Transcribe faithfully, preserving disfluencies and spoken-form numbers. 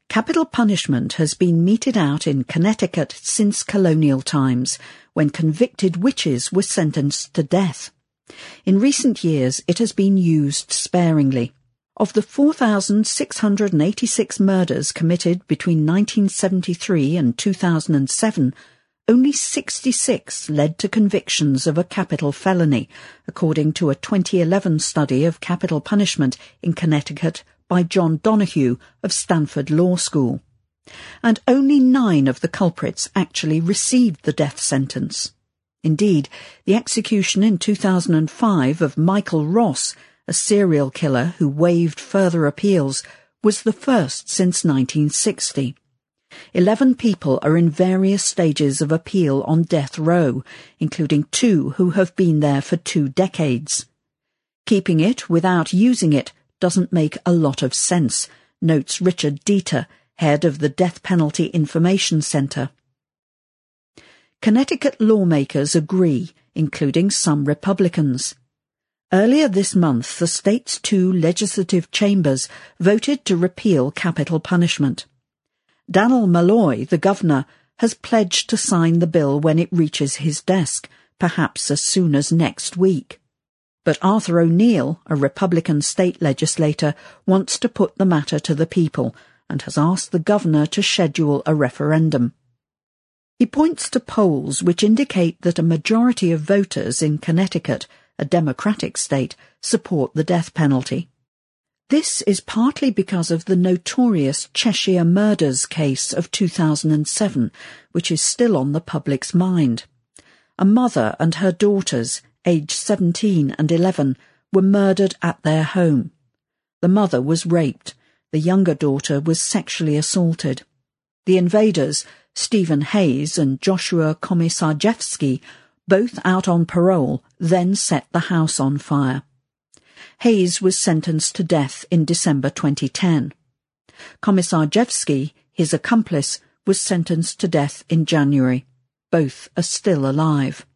Capital punishment has been meted out in Connecticut since colonial times, when convicted witches were sentenced to death. In recent years, it has been used sparingly. Of the four thousand six hundred eighty-six murders committed between nineteen seventy-three and two thousand seven, only sixty-six led to convictions of a capital felony, according to a twenty eleven study of capital punishment in Connecticut by John Donohue of Stanford Law School. And only nine of the culprits actually received the death sentence. Indeed, the execution in two thousand five of Michael Ross, a serial killer who waived further appeals, was the first since nineteen sixty. Eleven people are in various stages of appeal on death row, including two who have been there for two decades. Keeping it without using it doesn't make a lot of sense, notes Richard Dieter, head of the Death Penalty Information Center. Connecticut lawmakers agree, including some Republicans. Earlier this month, the state's two legislative chambers voted to repeal capital punishment. Dannel Malloy, the governor, has pledged to sign the bill when it reaches his desk, perhaps as soon as next week. But Arthur O'Neill, a Republican state legislator, wants to put the matter to the people and has asked the governor to schedule a referendum. He points to polls which indicate that a majority of voters in Connecticut, a Democratic state, support the death penalty. This is partly because of the notorious Cheshire Murders case of two thousand seven, which is still on the public's mind. A mother and her daughters, aged seventeen and eleven, were murdered at their home. The mother was raped. The younger daughter was sexually assaulted. The invaders, Stephen Hayes and Joshua Komisarjevsky, both out on parole, then set the house on fire. Hayes was sentenced to death in December twenty ten. Komisarjevsky, his accomplice, was sentenced to death in January. Both are still alive.